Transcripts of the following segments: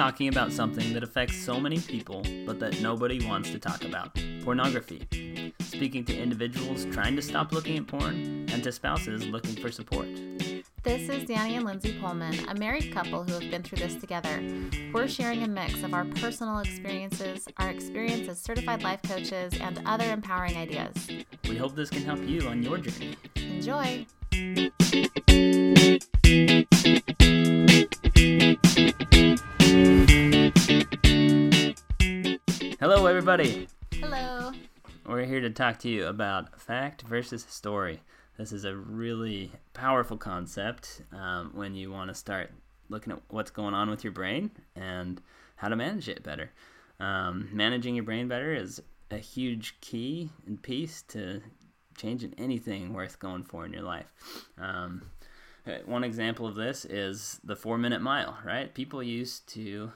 talking about something that affects so many people, but that nobody wants to talk about: pornography. Speaking to individuals trying to stop looking at porn, and to spouses looking for support. This is Danny and Lindsay Pullman, a married couple who have been through this together. We're sharing a mix of our personal experiences, our experience as certified life coaches, and other empowering ideas. We hope this can help you on your journey. Enjoy! Hello, everybody. Hello. We're here to talk to you about fact versus story. This is a really powerful concept when you want to start looking at what's going on with your brain and how to manage it better. Managing your brain better is a huge key and piece to changing anything worth going for in your life. One example of this is the 4-minute mile, right? People used to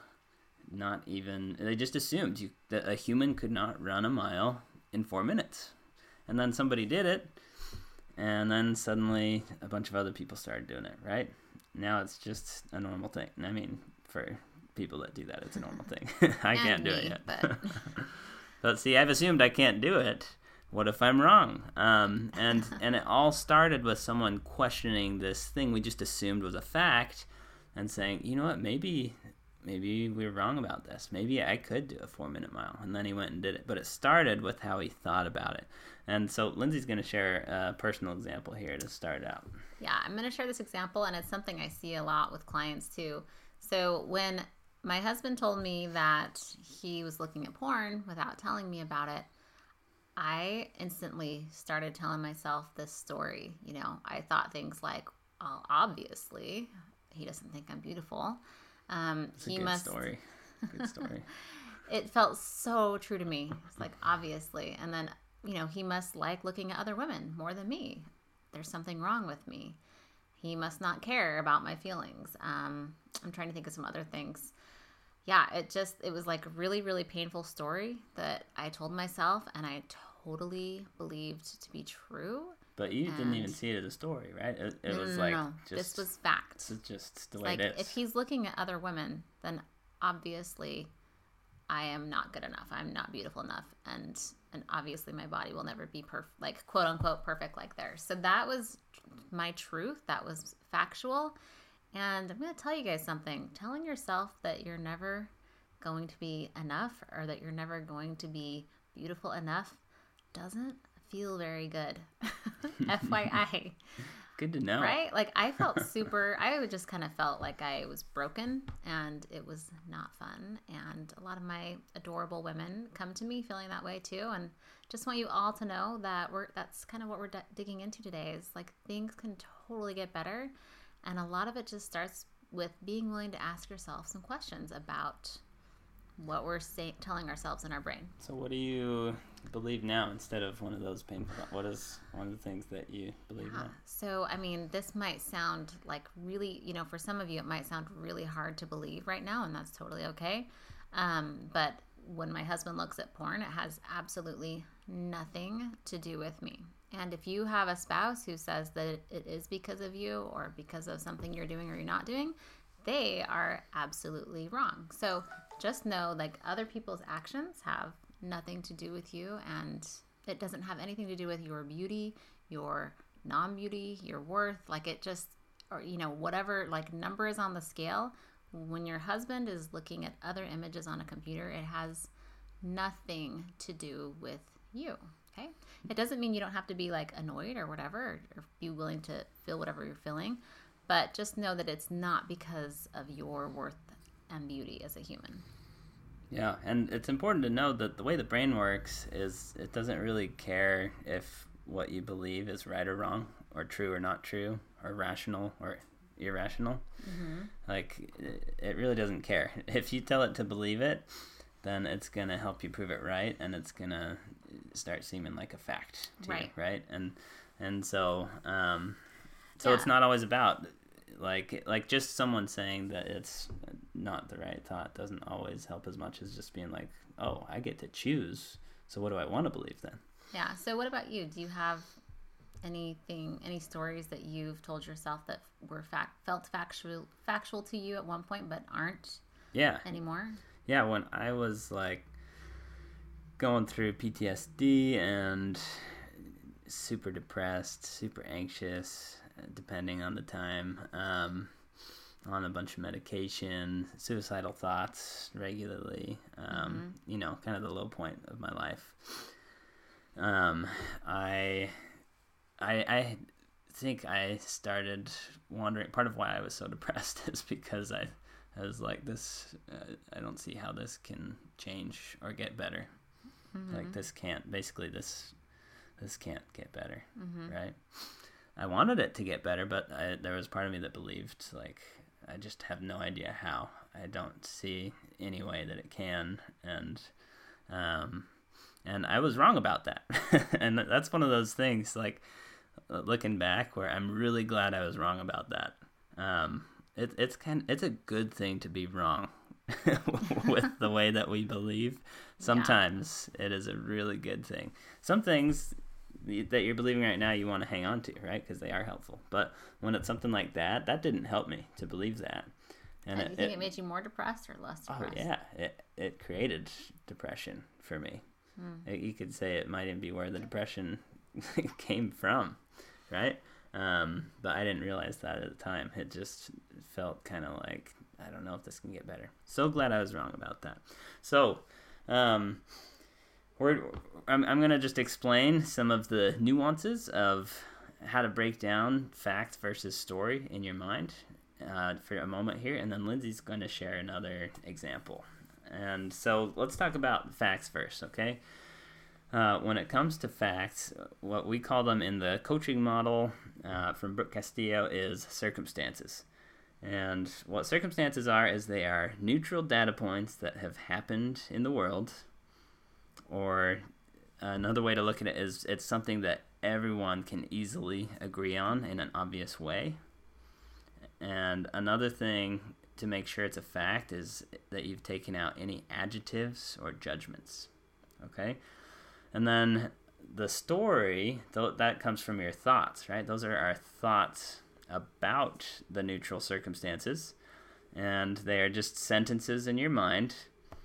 they just assumed that a human could not run a mile in 4 minutes. And then somebody did it, and then suddenly a bunch of other people started doing it, right? Now it's just a normal thing. I mean, for people that do that, it's a normal thing. I can't do it yet. But see, I've assumed I can't do it. What if I'm wrong? And it all started with someone questioning this thing we just assumed was a fact and saying, you know what, maybe we were wrong about this. Maybe I could do a 4-minute mile. And then he went and did it. But it started with how he thought about it. And so Lindsay's going to share a personal example here to start out. Yeah, I'm going to share this example, and it's something I see a lot with clients too. So when my husband told me that he was looking at porn without telling me about it, I instantly started telling myself this story. You know, I thought things like, well, obviously, he doesn't think I'm beautiful. It's a good story. Good story. It felt so true to me. It's like, obviously. And then, you know, he must like looking at other women more than me. There's something wrong with me. He must not care about my feelings. I'm trying to think of some other things. Yeah, it was like a really, really painful story that I told myself, and I totally believed to be true. But you didn't even see it as a story, right? It was like, no. This was fact. It's just the way it is. If he's looking at other women, then obviously I am not good enough. I'm not beautiful enough, and obviously my body will never be perfect, like quote unquote perfect like theirs. So that was my truth. That was factual. And I'm going to tell you guys something. Telling yourself that you're never going to be enough, or that you're never going to be beautiful enough, doesn't feel very good. FYI. Good to know. Right? Like I just kind of felt like I was broken, and it was not fun. And a lot of my adorable women come to me feeling that way too. And just want you all to know that that's kind of what we're digging into today, is like things can totally get better. And a lot of it just starts with being willing to ask yourself some questions about what we're telling ourselves in our brain. So what do you believe now instead of one of those painful? What is one of the things that you believe now? So, I mean, this might sound like really, you know, for some of you, it might sound really hard to believe right now, and that's totally okay. But when my husband looks at porn, it has absolutely nothing to do with me. And if you have a spouse who says that it is because of you, or because of something you're doing or you're not doing, they are absolutely wrong. So just know, like, other people's actions have nothing to do with you, and it doesn't have anything to do with your beauty, your non-beauty, your worth. Like, it just, or, you know, whatever, like, number is on the scale. When your husband is looking at other images on a computer, it has nothing to do with you. Okay? It doesn't mean you don't have to be like annoyed or whatever, or be willing to feel whatever you're feeling, but just know that it's not because of your worth and beauty as a human. Yeah, and it's important to know that the way the brain works is it doesn't really care if what you believe is right or wrong, or true or not true, or rational or irrational. Mm-hmm. Like, it really doesn't care. If you tell it to believe it, then it's going to help you prove it right, and it's going to start seeming like a fact to you, right? And so it's not always about like just someone saying that it's not the right thought doesn't always help as much as just being like, oh, I get to choose, so what do I want to believe then? Yeah. So what about you? Do you have any stories that you've told yourself that were felt factual to you at one point but aren't Yeah. anymore? Yeah, when I was like going through PTSD and super depressed, super anxious, depending on the time, on a bunch of medication, suicidal thoughts regularly, kind of the low point of my life. I think I started wondering, part of why I was so depressed is because I was like, this, I don't see how this can change or get better. Like this can't get better, right? I wanted it to get better, but there was part of me that believed, like, I just have no idea how. I don't see any way that it can, and I was wrong about that. And that's one of those things, like, looking back, where I'm really glad I was wrong about that. It's a good thing to be wrong with the way that we believe. Sometimes it is a really good thing. Some things that you're believing right now you want to hang on to, right? Because they are helpful. But when it's something like that, that didn't help me to believe that. And do you think it made you more depressed or less depressed? Oh yeah, it created depression for me. You could say it might even be where the depression came from, right? But I didn't realize that at the time. It just felt kind of like, I don't know if this can get better. So glad I was wrong about that. So I'm going to just explain some of the nuances of how to break down fact versus story in your mind for a moment here, and then Lindsay's going to share another example. And so let's talk about facts first, okay? When it comes to facts, what we call them in the coaching model from Brooke Castillo is circumstances. And what circumstances are is they are neutral data points that have happened in the world, or another way to look at it is it's something that everyone can easily agree on in an obvious way. And another thing to make sure it's a fact is that you've taken out any adjectives or judgments, okay? And then the story, that comes from your thoughts, right? Those are our thoughts about the neutral circumstances, and they are just sentences in your mind,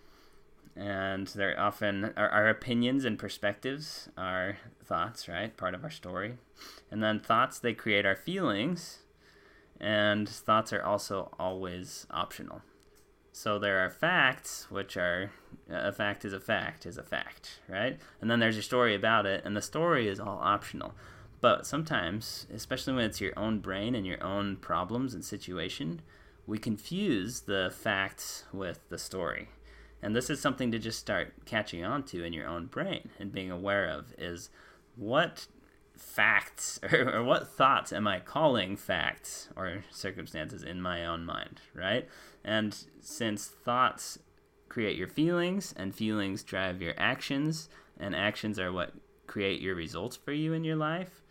and they're often our opinions and perspectives are thoughts, right? Part of our story. And then thoughts, they create our feelings, and thoughts are also always optional. So there are facts, which are, a fact, right? And then there's your story about it, and the story is all optional. But sometimes, especially when it's your own brain and your own problems and situation, we confuse the facts with the story. And this is something to just start catching on to in your own brain and being aware of, is what facts or what thoughts am I calling facts or circumstances in my own mind, right? And since thoughts create your feelings, and feelings drive your actions, and actions are what create your results for you in your life,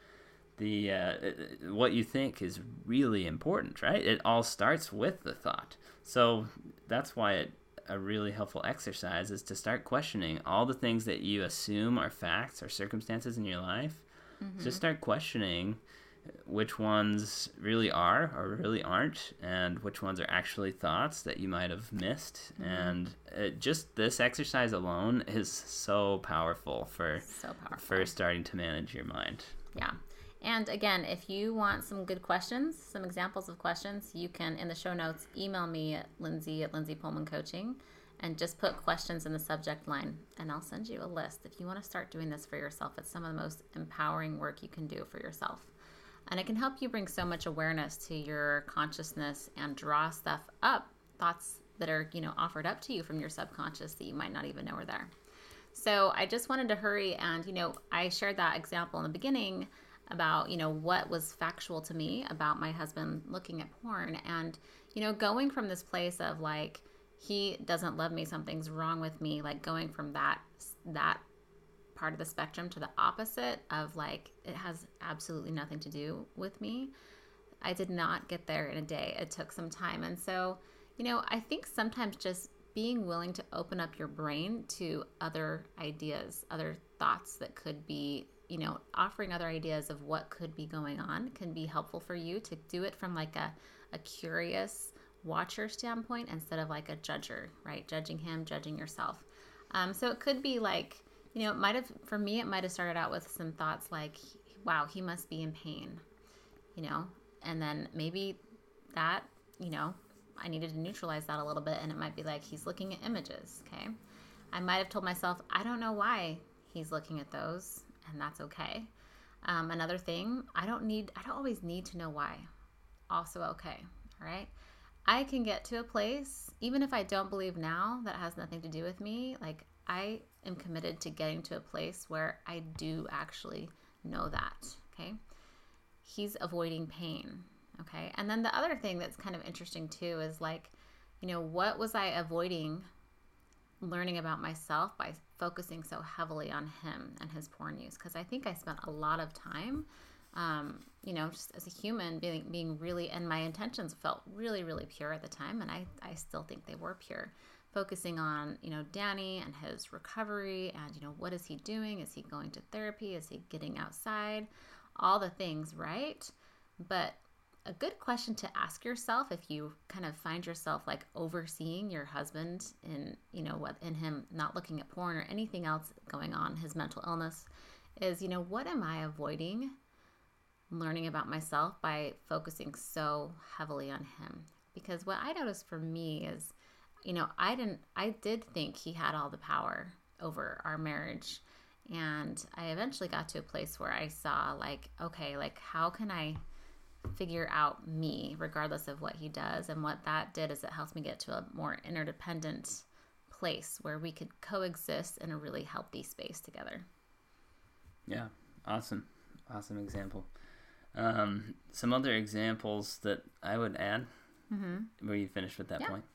what you think is really important, right? It all starts with the thought. So that's why a really helpful exercise is to start questioning all the things that you assume are facts or circumstances in your life. Just start questioning which ones really are or really aren't, and which ones are actually thoughts that you might have missed. And just this exercise alone is so powerful for starting to manage your mind. Yeah. And again, if you want some good questions, some examples of questions, you can, in the show notes, email me at Lindsay at Lindsay Pullman Coaching, and just put questions in the subject line, and I'll send you a list. If you want to start doing this for yourself, it's some of the most empowering work you can do for yourself. And it can help you bring so much awareness to your consciousness and draw stuff up, thoughts that are, offered up to you from your subconscious that you might not even know are there. So I just wanted to hurry, and, I shared that example in the beginning about, what was factual to me about my husband looking at porn, and, going from this place of like, he doesn't love me, something's wrong with me, like going from that part of the spectrum to the opposite of like, it has absolutely nothing to do with me. I did not get there in a day. It took some time. And so, I think sometimes just being willing to open up your brain to other ideas, other thoughts that could be, offering other ideas of what could be going on can be helpful for you to do it from like a curious watcher standpoint instead of like a judger, right? Judging him, judging yourself. So it could be like, for me, it might have started out with some thoughts like, wow, he must be in pain, and then maybe that, I needed to neutralize that a little bit. And it might be like, he's looking at images. Okay. I might have told myself, I don't know why he's looking at those, and that's okay. Another thing, I don't always need to know why. Also okay. All right. I can get to a place, even if I don't believe now, that has nothing to do with me. Like, I am committed to getting to a place where I do actually know that. Okay. He's avoiding pain. Okay. And then the other thing that's kind of interesting too is like, what was I avoiding learning about myself by focusing so heavily on him and his porn use? Because I think I spent a lot of time, just as a human being really, and my intentions felt really, really pure at the time. And I still think they were pure, focusing on, Danny and his recovery and, what is he doing? Is he going to therapy? Is he getting outside? All the things, right? But a good question to ask yourself, if you kind of find yourself like overseeing your husband in, in him not looking at porn or anything else going on, his mental illness, is, what am I avoiding learning about myself by focusing so heavily on him? Because what I noticed for me is, I did think he had all the power over our marriage. And I eventually got to a place where I saw like, okay, like how can I figure out me regardless of what he does? And what that did is it helps me get to a more interdependent place where we could coexist in a really healthy space together. Yeah. Awesome example. Some other examples that I would add. Were you finished with that point?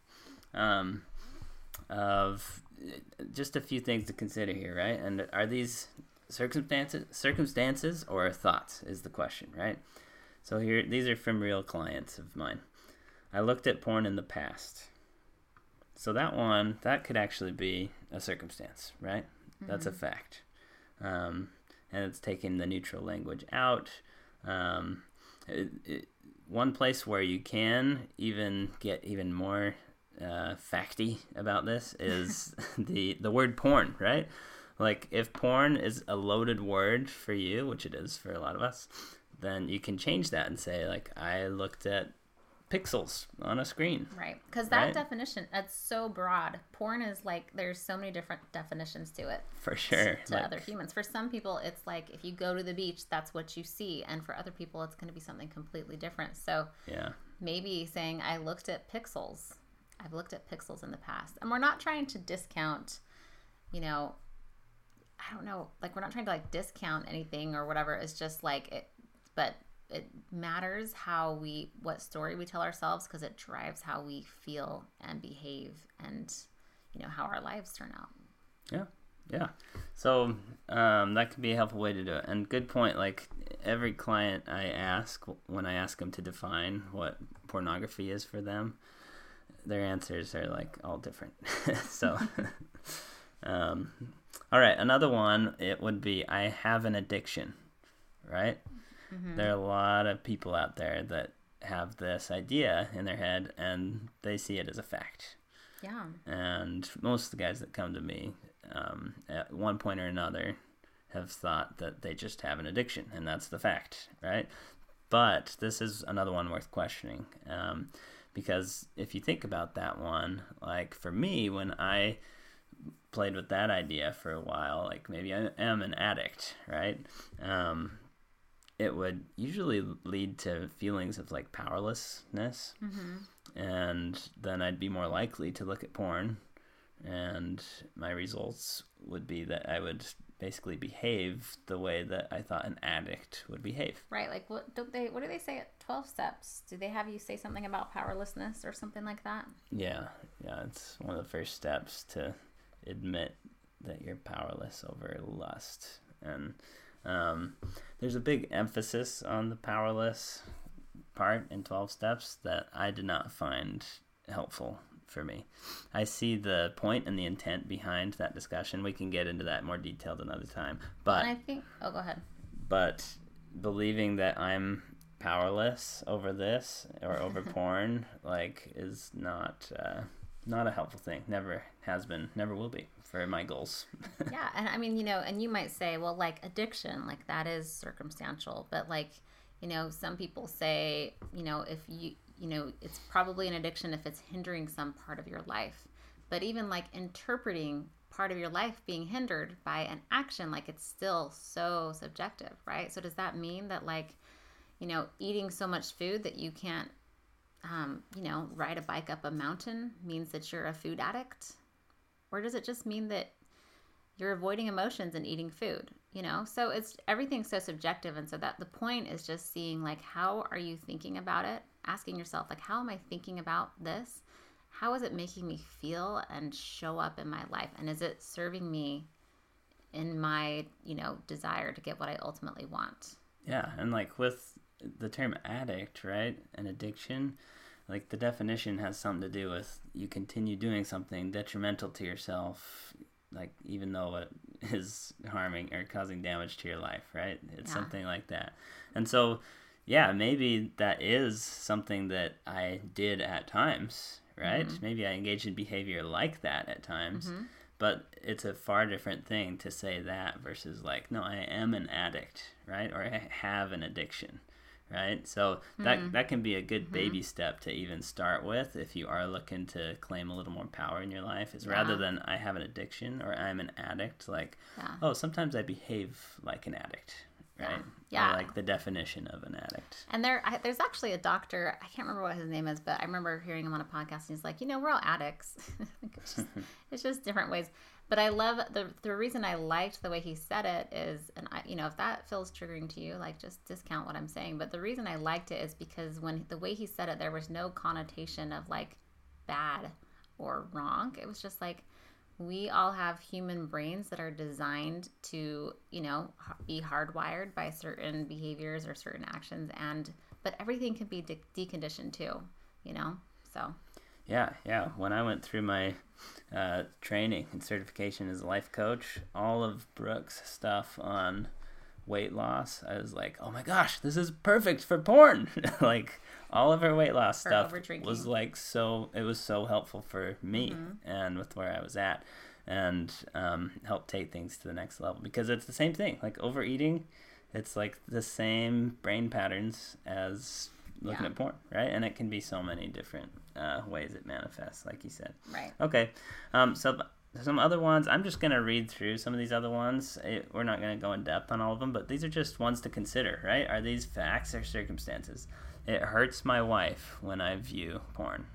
Of just a few things to consider here, right? And are these circumstances or thoughts is the question, right? So here, these are from real clients of mine. I looked at porn in the past. So that could actually be a circumstance, right? That's a fact. And it's taking the neutral language out. One place where you can even get even more facty about this is the word porn, right? Like if porn is a loaded word for you, which it is for a lot of us, then you can change that and say like, I looked at pixels on a screen. Right. Because that definition, that's so broad. Porn is like, there's so many different definitions to it. For sure. To other humans. For some people, it's like, if you go to the beach, that's what you see. And for other people, it's going to be something completely different. So maybe saying, I looked at pixels. I've looked at pixels in the past. And we're not trying to discount, I don't know, like we're not trying to like discount anything or whatever. It's just like it, but it matters what story we tell ourselves, because it drives how we feel and behave and, how our lives turn out. Yeah. So that could be a helpful way to do it. And good point. Like every client I ask, when I ask them to define what pornography is for them, their answers are like all different. So, all right. Another one, it would be, I have an addiction, right? There are a lot of people out there that have this idea in their head and they see it as a fact. Yeah. And most of the guys that come to me at one point or another have thought that they just have an addiction and that's the fact, right? But this is another one worth questioning, because if you think about that one, like for me, when I played with that idea for a while, like maybe I am an addict, right? It would usually lead to feelings of like powerlessness. And then I'd be more likely to look at porn, and my results would be that I would basically behave the way that I thought an addict would behave. Right. Like what do they say at 12 steps? Do they have you say something about powerlessness or something like that? Yeah. It's one of the first steps to admit that you're powerless over lust. And there's a big emphasis on the powerless part in 12 steps that I did not find helpful for me. I see the point and the intent behind that discussion. We can get into that more detailed another time. But and I think, go ahead. But believing that I'm powerless over this or over porn, like, is not a helpful thing. Never has been, never will be for my goals. Yeah, and I mean, and you might say, well, like addiction, like that is circumstantial, but like, some people say, if it's probably an addiction if it's hindering some part of your life. But even like interpreting part of your life being hindered by an action, like it's still so subjective, right? So does that mean that like, eating so much food that you can't, ride a bike up a mountain means that you're a food addict? Or does it just mean that you're avoiding emotions and eating food, So it's everything's so subjective. And so that the point is just seeing like, how are you thinking about it? Asking yourself, like, how am I thinking about this? How is it making me feel and show up in my life? And is it serving me in my, desire to get what I ultimately want? Yeah. And like with the term addict, right? An addiction, like the definition has something to do with you continue doing something detrimental to yourself, like even though it is harming or causing damage to your life, right? It's something like that. And so, yeah, maybe that is something that I did at times, right? Mm-hmm. Maybe I engaged in behavior like that at times, but it's a far different thing to say that versus like, no, I am an addict, right? Or I have an addiction. Right? So that can be a good baby step to even start with if you are looking to claim a little more power in your life, is rather than I have an addiction or I'm an addict, like, oh, sometimes I behave like an addict, right? Yeah. Or like the definition of an addict. And there's actually a doctor, I can't remember what his name is, but I remember hearing him on a podcast and he's like, we're all addicts. It's just different ways. But I love the reason I liked the way he said it is, and if that feels triggering to you, like just discount what I'm saying. But the reason I liked it is because when the way he said it, there was no connotation of like bad or wrong. It was just like, we all have human brains that are designed to, be hardwired by certain behaviors or certain actions, but everything can be deconditioned too, so. Yeah. When I went through my training and certification as a life coach, all of Brooke's stuff on weight loss, I was like, oh my gosh, this is perfect for porn. Like all of her weight loss stuff was like it was so helpful for me and with where I was at, and helped take things to the next level, because it's the same thing. Like overeating, it's like the same brain patterns as looking at porn, right? And it can be so many different ways it manifests, like you said. Right. Okay. So some other ones, I'm just going to read through some of these other ones. We're not going to go in depth on all of them, but these are just ones to consider, right? Are these facts or circumstances? It hurts my wife when I view porn.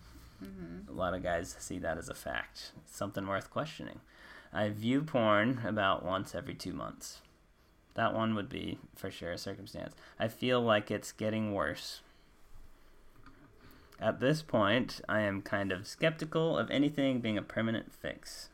A lot of guys see that as a fact. It's something worth questioning. I view porn about once every 2 months. That one would be for sure a circumstance. I feel like it's getting worse. At this point, I am kind of skeptical of anything being a permanent fix.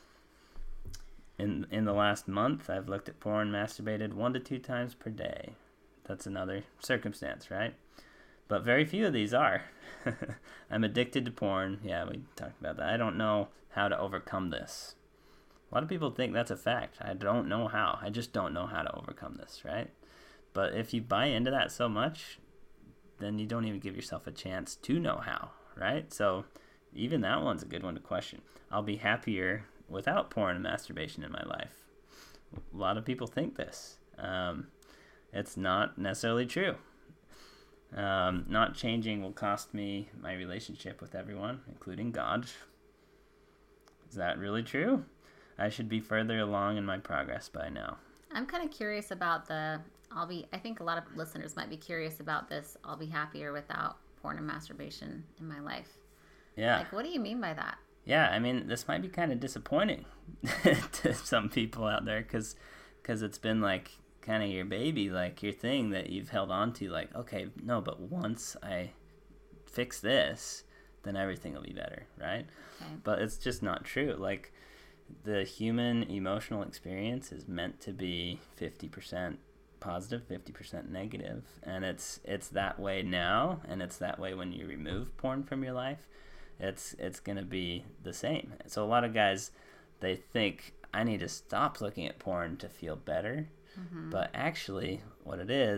In the last month, I've looked at porn, masturbated 1 to 2 times per day. That's another circumstance, right? But very few of these are. I'm addicted to porn. Yeah, we talked about that. I don't know how to overcome this. A lot of people think that's a fact. I don't know how. I just don't know how to overcome this, right? But if you buy into that so much, then you don't even give yourself a chance to know how, right? So even that one's a good one to question. I'll be happier without porn and masturbation in my life. A lot of people think this. It's not necessarily true. Not changing will cost me my relationship with everyone, including God. Is that really true? I should be further along in my progress by now. I'm kind of curious about I think a lot of listeners might be curious about this. I'll be happier without porn and masturbation in my life. Yeah. Like, what do you mean by that? Yeah, I mean, this might be kind of disappointing to some people out there because it's been like kind of your baby, like your thing that you've held on to, like, okay, no, but once I fix this, then everything will be better, right? Okay. But it's just not true. Like, the human emotional experience is meant to be 50% positive, 50% negative, and it's that way now, and it's that way when you remove porn from your life. It's going to be the same. So a lot of guys, they think, I need to stop looking at porn to feel better. Mm-hmm. But actually, what it is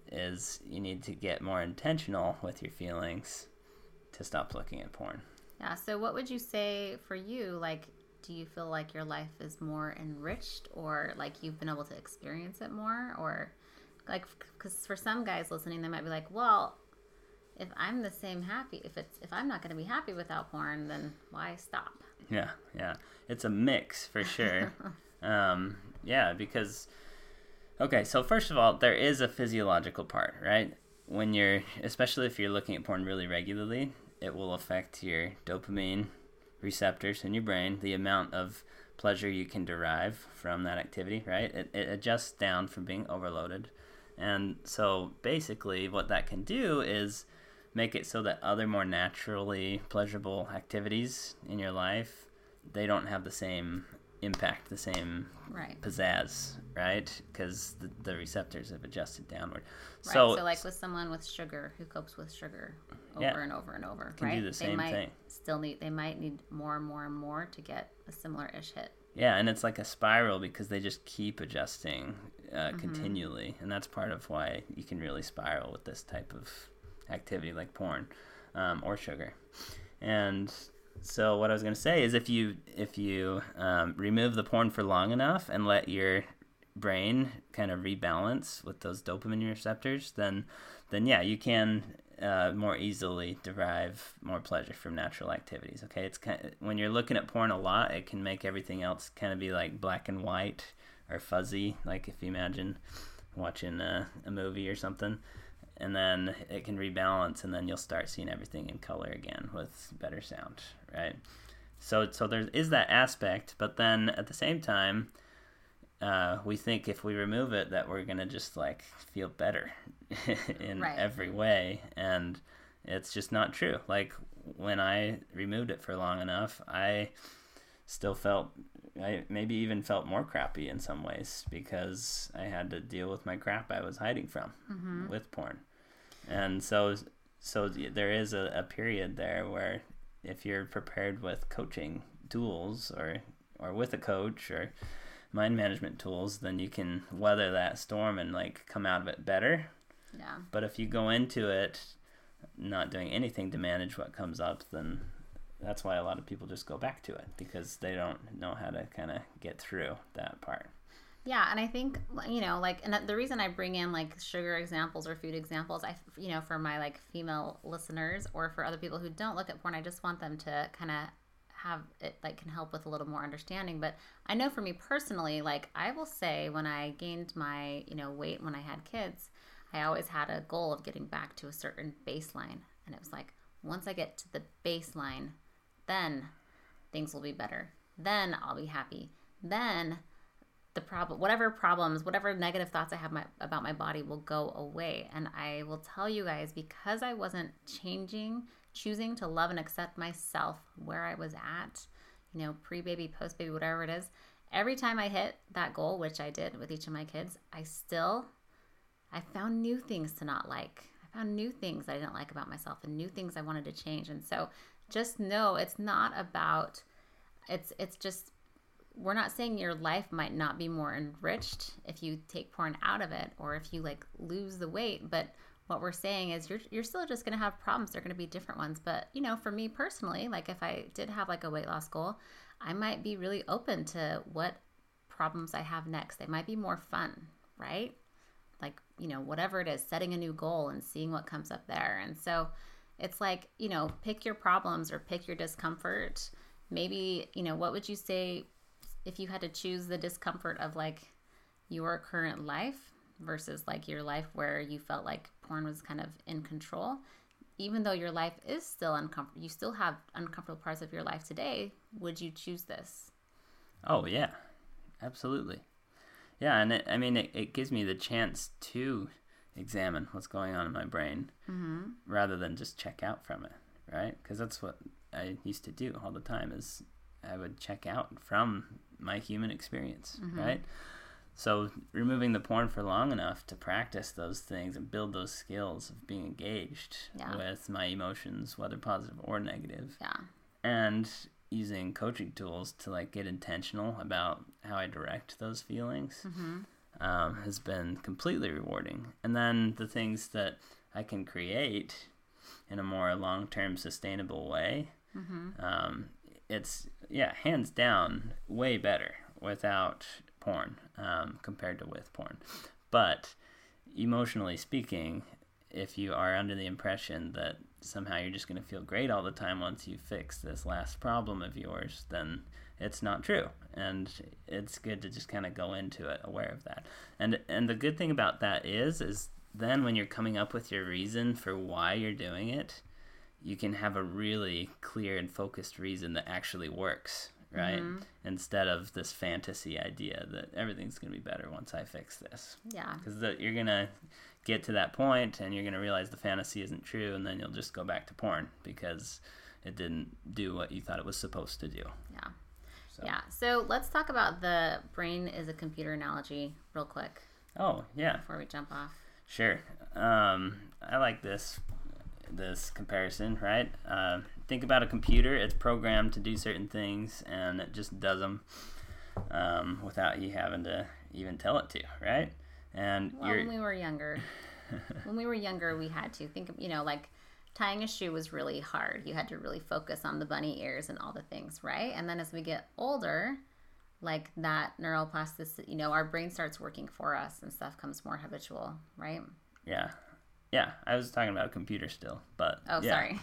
is you need to get more intentional with your feelings to stop looking at porn. Yeah. So what would you say for you? Like, do you feel like your life is more enriched, or like you've been able to experience it more, or like, because for some guys listening, they might be like, well, if I'm the same happy, if I'm not going to be happy without porn, then why stop? Yeah. It's a mix for sure. Yeah, because, okay, so first of all, there is a physiological part, right? Especially if you're looking at porn really regularly, it will affect your dopamine receptors in your brain, the amount of pleasure you can derive from that activity, right? It adjusts down from being overloaded. And so basically what that can do is make it so that other more naturally pleasurable activities in your life, they don't have the same impact, the same pizzazz, right? Because the receptors have adjusted downward. Right. So like with someone with sugar who copes with sugar over and over and over, can do the same thing. They might need more and more and more to get a similar-ish hit. Yeah, and it's like a spiral because they just keep adjusting continually, and that's part of why you can really spiral with this type of activity like porn or sugar. And so what I was going to say is if you remove the porn for long enough and let your brain kind of rebalance with those dopamine receptors, then yeah, you can more easily derive more pleasure from natural activities. Okay, it's when you're looking at porn a lot, it can make everything else kind of be like black and white or fuzzy, like if you imagine watching a movie or something. And then it can rebalance, and then you'll start seeing everything in color again with better sound, right? So there is that aspect, but then at the same time, we think if we remove it that we're gonna just like feel better in every way, and it's just not true. Like when I removed it for long enough, I maybe even felt more crappy in some ways because I had to deal with my crap I was hiding from with porn. And so there is a period there where if you're prepared with coaching tools or with a coach or mind management tools, then you can weather that storm and like come out of it better. Yeah. But if you go into it not doing anything to manage what comes up, then that's why a lot of people just go back to it because they don't know how to kind of get through that part. Yeah, and I think, and the reason I bring in like sugar examples or food examples, for my like female listeners or for other people who don't look at porn, I just want them to kind of have it like can help with a little more understanding. But I know for me personally, like I will say when I gained my, weight when I had kids, I always had a goal of getting back to a certain baseline. And it was like, once I get to the baseline, then things will be better. Then I'll be happy. Then whatever negative thoughts I have about my body will go away. And I will tell you guys, because I wasn't choosing to love and accept myself where I was at, pre-baby, post-baby, whatever it is, every time I hit that goal, which I did with each of my kids, I found new things to not like. I found new things I didn't like about myself and new things I wanted to change. And so just know it's not about, it's just, we're not saying your life might not be more enriched if you take porn out of it or if you like lose the weight, but what we're saying is you're still just going to have problems. They're going to be different ones. But, for me personally, like if I did have like a weight loss goal, I might be really open to what problems I have next. They might be more fun, right? Like, whatever it is, setting a new goal and seeing what comes up there. And so it's like, pick your problems or pick your discomfort. Maybe, what would you say if you had to choose the discomfort of like your current life versus like your life where you felt like porn was kind of in control, even though your life is still uncomfortable, you still have uncomfortable parts of your life today, would you choose this? Oh yeah, absolutely. Yeah. And it gives me the chance to examine what's going on in my brain rather than just check out from it. Right. Because that's what I used to do all the time is I would check out from my human experience, right? So removing the porn for long enough to practice those things and build those skills of being engaged with my emotions, whether positive or negative. Yeah. And using coaching tools to like get intentional about how I direct those feelings. has been completely rewarding. And then the things that I can create in a more long-term sustainable way, it's, hands down, way better without porn compared to with porn. But emotionally speaking, if you are under the impression that somehow you're just going to feel great all the time once you fix this last problem of yours, then it's not true. And it's good to just kind of go into it aware of that. And the good thing about that is then when you're coming up with your reason for why you're doing it, you can have a really clear and focused reason that actually works, right? Instead of this fantasy idea that everything's going to be better once I fix this. Yeah. Because you're going to get to that point and you're going to realize the fantasy isn't true, and then you'll just go back to porn because it didn't do what you thought it was supposed to do. Yeah. Yeah. So let's talk about the brain as a computer analogy real quick. Oh, yeah. Before we jump off. Sure. I like this comparison, right? Think about a computer. It's programmed to do certain things, and it just does them without you having to even tell it to, right? And when we were younger, we had to think of, like tying a shoe was really hard. You had to really focus on the bunny ears and all the things, right? And then as we get older, like that neuroplasticity, our brain starts working for us and stuff comes more habitual, right? Yeah. Yeah, I was talking about a computer still, but sorry.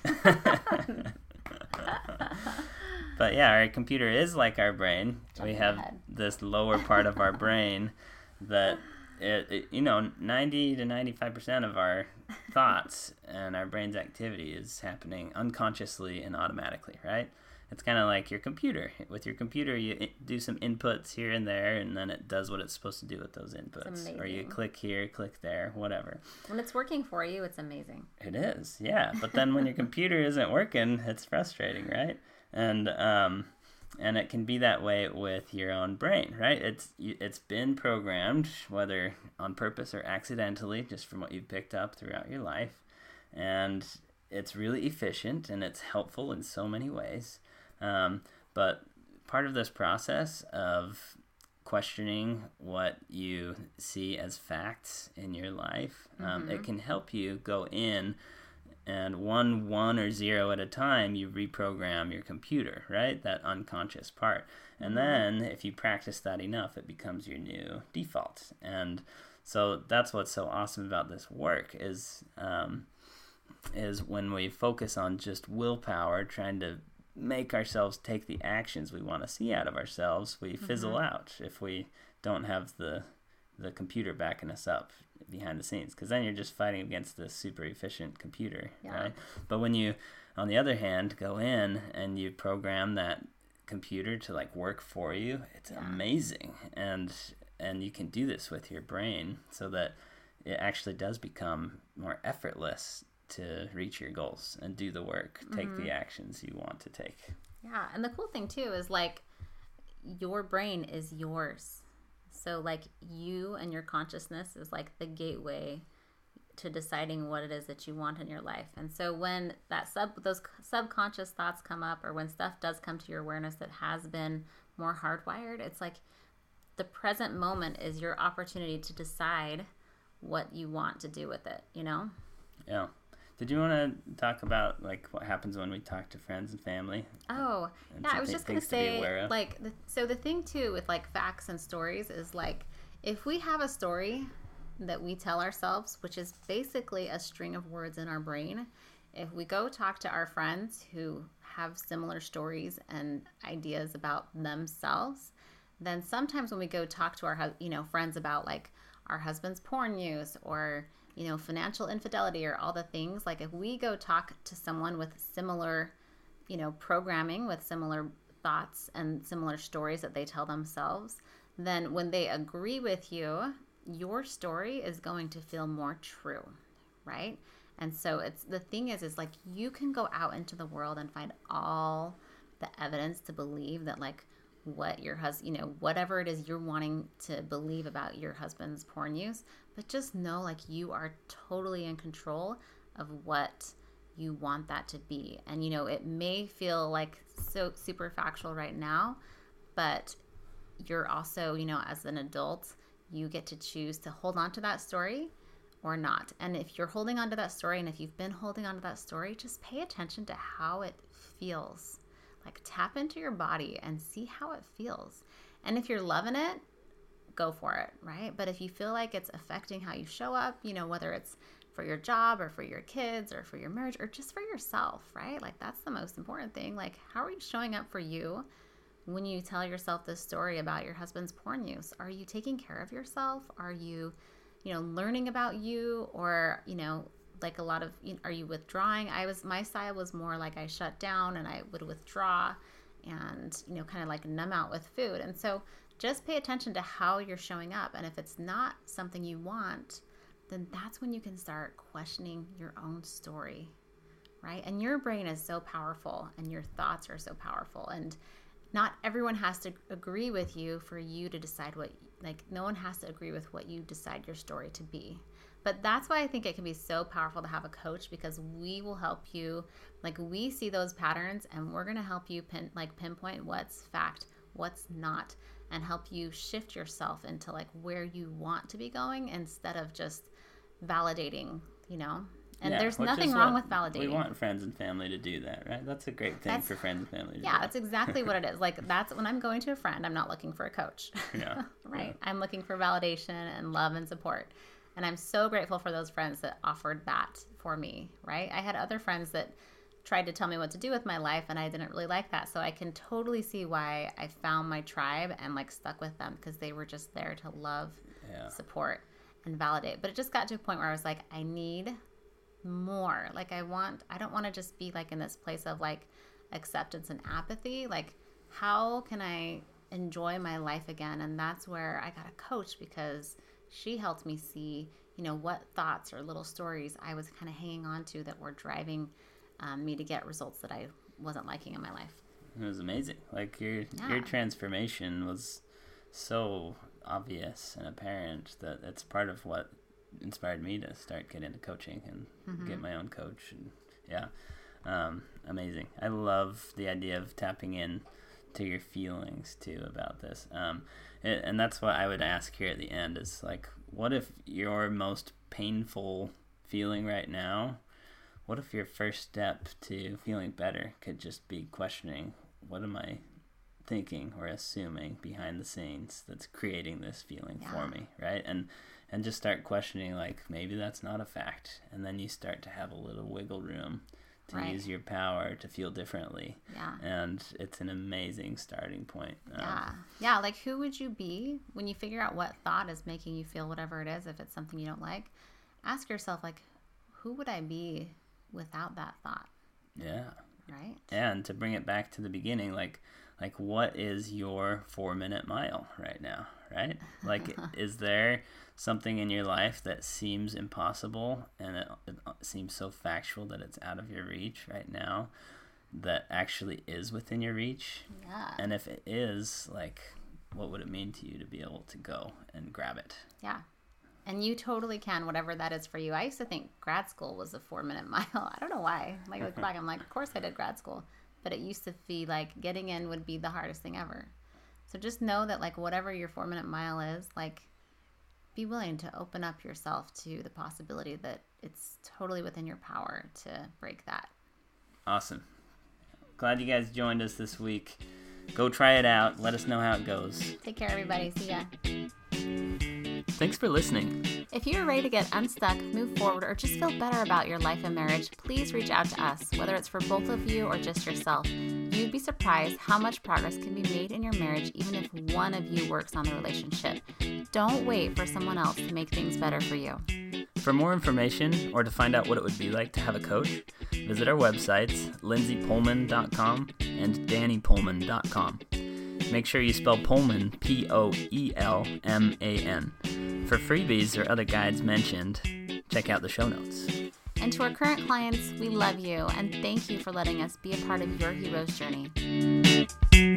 But yeah, our computer is like our brain. We have this lower part of our brain that 90 to 95% of our thoughts and our brain's activity is happening unconsciously and automatically, right? It's kind of like your computer. With your computer, you do some inputs here and there, and then it does what it's supposed to do with those inputs. Or you click here, click there, whatever. When it's working for you, it's amazing. It is, yeah. But then when your computer isn't working, it's frustrating, right? And it can be that way with your own brain, right? It's been programmed, whether on purpose or accidentally, just from what you've picked up throughout your life. And it's really efficient, and it's helpful in so many ways. But part of this process of questioning what you see as facts in your life, it can help you go in and one or zero at a time, you reprogram your computer, right? That unconscious part. And then if you practice that enough, it becomes your new default. And so that's what's so awesome about this work is when we focus on just willpower, trying to make ourselves take the actions we want to see out of ourselves, we fizzle out if we don't have the computer backing us up behind the scenes, because then you're just fighting against this super efficient computer, right? But when you, on the other hand, go in and you program that computer to like work for you, it's amazing. And you can do this with your brain so that it actually does become more effortless to reach your goals and do the work, take the actions you want to take. Yeah, and the cool thing too is like your brain is yours. So like you and your consciousness is like the gateway to deciding what it is that you want in your life. And so when those subconscious thoughts come up, or when stuff does come to your awareness that has been more hardwired, it's like the present moment is your opportunity to decide what you want to do with it, Yeah. Did you want to talk about like what happens when we talk to friends and family? Oh, yeah, I was just going to say, like, so the thing too with like facts and stories is like, if we have a story that we tell ourselves, which is basically a string of words in our brain, if we go talk to our friends who have similar stories and ideas about themselves, then sometimes when we go talk to our, friends about like our husband's porn use or financial infidelity or all the things, like if we go talk to someone with similar, programming, with similar thoughts and similar stories that they tell themselves, then when they agree with you, your story is going to feel more true, right? And so the thing is like you can go out into the world and find all the evidence to believe that like what your husband, whatever it is you're wanting to believe about your husband's porn use, but just know like you are totally in control of what you want that to be. And, it may feel like so super factual right now, but you're also, as an adult, you get to choose to hold on to that story or not. And if you're holding on to that story, and if you've been holding on to that story, just pay attention to how it feels. Like, tap into your body and see how it feels. And if you're loving it, go for it, right? But if you feel like it's affecting how you show up, whether it's for your job or for your kids or for your marriage or just for yourself, right? Like, that's the most important thing. Like, how are you showing up for you when you tell yourself this story about your husband's porn use? Are you taking care of yourself? Are you, learning about you? Or, like a lot of, are you withdrawing? My style was more like I shut down and I would withdraw and, kind of like numb out with food. And so just pay attention to how you're showing up. And if it's not something you want, then that's when you can start questioning your own story, right? And your brain is so powerful and your thoughts are so powerful. And not everyone has to agree with you for you to decide no one has to agree with what you decide your story to be. But that's why I think it can be so powerful to have a coach, because we will help you. Like, we see those patterns and we're going to help you pinpoint what's fact, what's not, and help you shift yourself into like where you want to be going instead of just validating, And there's nothing wrong with validating. We want friends and family to do that, right? That's a great thing for friends and family to do. Yeah, that's exactly what it is. Like, that's when I'm going to a friend, I'm not looking for a coach. Yeah. Right? Yeah. I'm looking for validation and love and support. And I'm so grateful for those friends that offered that for me, right? I had other friends that tried to tell me what to do with my life, and I didn't really like that. So I can totally see why I found my tribe and like stuck with them, because they were just there to love, support, and validate. But it just got to a point where I was like, I need more. Like, I don't want to just be like in this place of like acceptance and apathy. Like, how can I enjoy my life again? And that's where I got a coach, because she helped me see, what thoughts or little stories I was kind of hanging on to that were driving me to get results that I wasn't liking in my life. It was amazing. Like, your transformation was so obvious and apparent that it's part of what inspired me to start getting into coaching and get my own coach. And amazing. I love the idea of tapping in to your feelings too about this. And that's what I would ask here at the end is like, what if your most painful feeling right now, what if your first step to feeling better could just be questioning, what am I thinking or assuming behind the scenes that's creating this feeling for me, right? And just start questioning, like, maybe that's not a fact. And then you start to have a little wiggle room to use your power to feel differently. Yeah. And it's an amazing starting point. Yeah. Like, who would you be when you figure out what thought is making you feel whatever it is? If it's something you don't like, ask yourself, like, who would I be without that thought? Yeah. Right. And to bring it back to the beginning, like what is your 4-minute mile right now, right? Like, is there something in your life that seems impossible and it seems so factual that it's out of your reach right now that actually is within your reach? Yeah. And if it is, like, what would it mean to you to be able to go and grab it? Yeah. And you totally can, whatever that is for you. I used to think grad school was a 4-minute mile. I don't know why. Like, I look back, I'm like, of course I did grad school. But it used to be like getting in would be the hardest thing ever. So just know that, like, whatever your 4-minute mile is, like, be willing to open up yourself to the possibility that it's totally within your power to break that. Awesome. Glad you guys joined us this week. Go try it out. Let us know how it goes. Take care, everybody. See ya. Thanks for listening. If you are ready to get unstuck, move forward, or just feel better about your life and marriage, please reach out to us, whether it's for both of you or just yourself. You'd be surprised how much progress can be made in your marriage even if one of you works on the relationship. Don't wait for someone else to make things better for you. For more information or to find out what it would be like to have a coach, visit our websites, lindsaypullman.com and dannypullman.com. Make sure you spell Pullman, Poelman. For freebies or other guides mentioned, check out the show notes. And to our current clients, we love you and thank you for letting us be a part of your hero's journey.